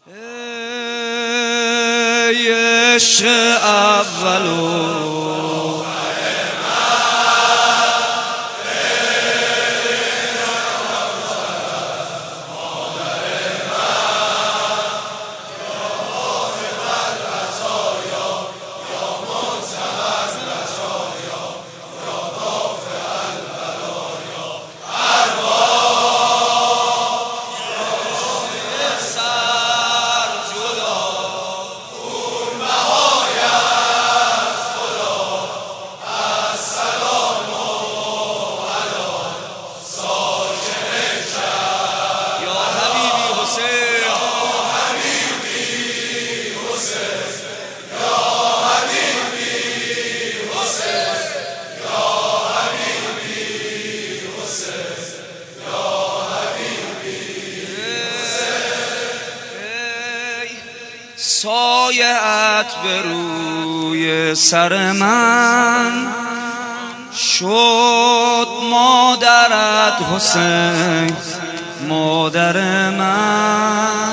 ای عشق اولو سایه‌ات به روی سر من شد، مادرت حسین مادر من.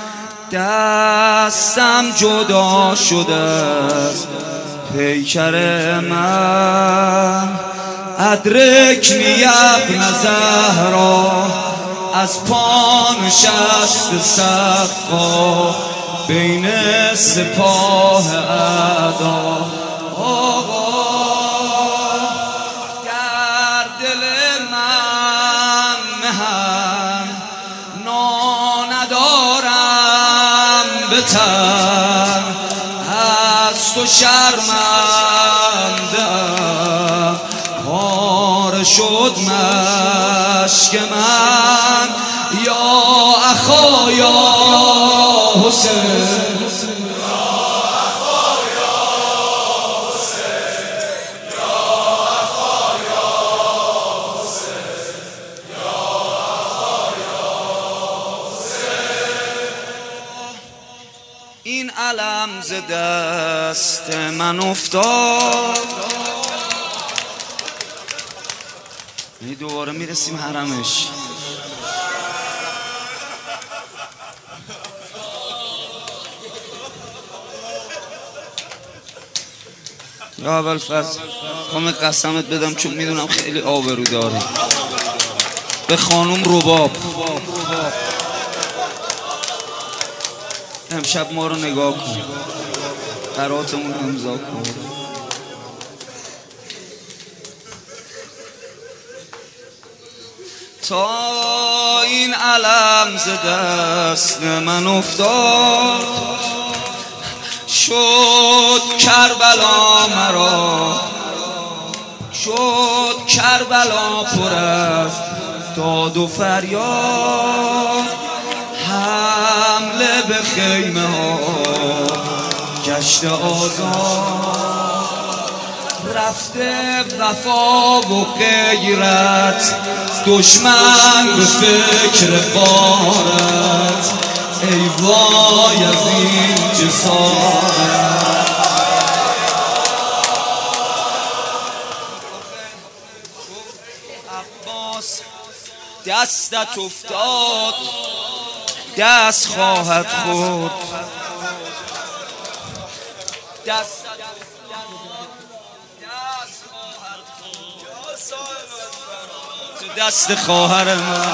دستم جدا شده از پیکر من. ادرکنی ابن زهرا از پا نشست سقا بین سپاه اعدا. آقا در دل من مهن ندارم به تن، از تو شرمنده‌ام پاره شد مشک من. یا اخا یا حسین، این علم ز دست من افتاد. دوباره میرسیم حرمش. یا ابوالفضل خواهم قسمت بدم چون میدونم خیلی آبرو داره. به خانم رباب امشب ما رو نگاه کن، قراتمون امضا کن. تا این علم ز دست من افتاد، شد کربلا مرا، شد کربلا پر از داد و فریاد. حمله به خیمه ها گشت آزاد، رفته وفا و غیرت، دشمن به فکر غارت. ای وای از این جسارت. عباس دستت افتاد دست خواهد خورد. دست خواهر من.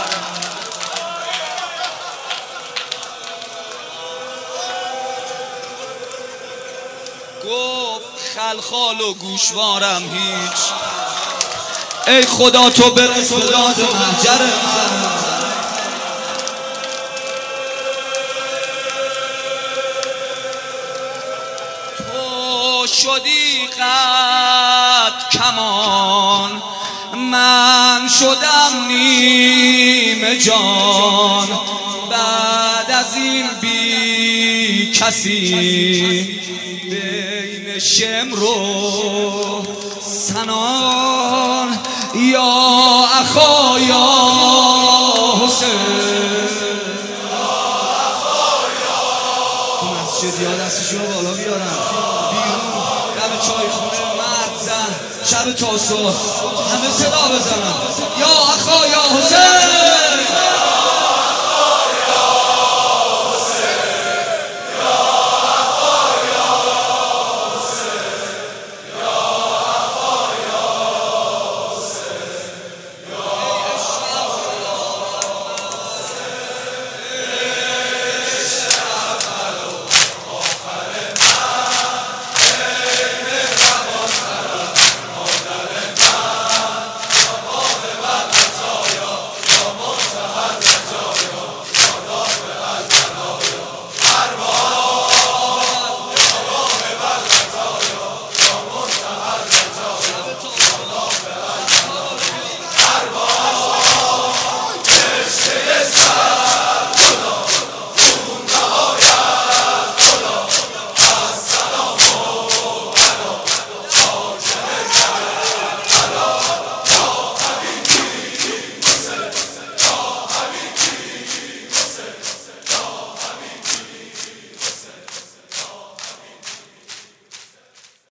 گفت خلخال و گوشوارم هیچ، ای خدا تو برس به داد محجر من. تو شدی قد کمان، من شدم نیم جان. بعد از این بی کسی بین شمر و سنان. یا اخا یا حسین، تو مسجد یا دستشو بالا بیارم بیرون، دم چای خونه مرد زن شب تا صبح همه صدا بزنم. یا اخا یا حسین.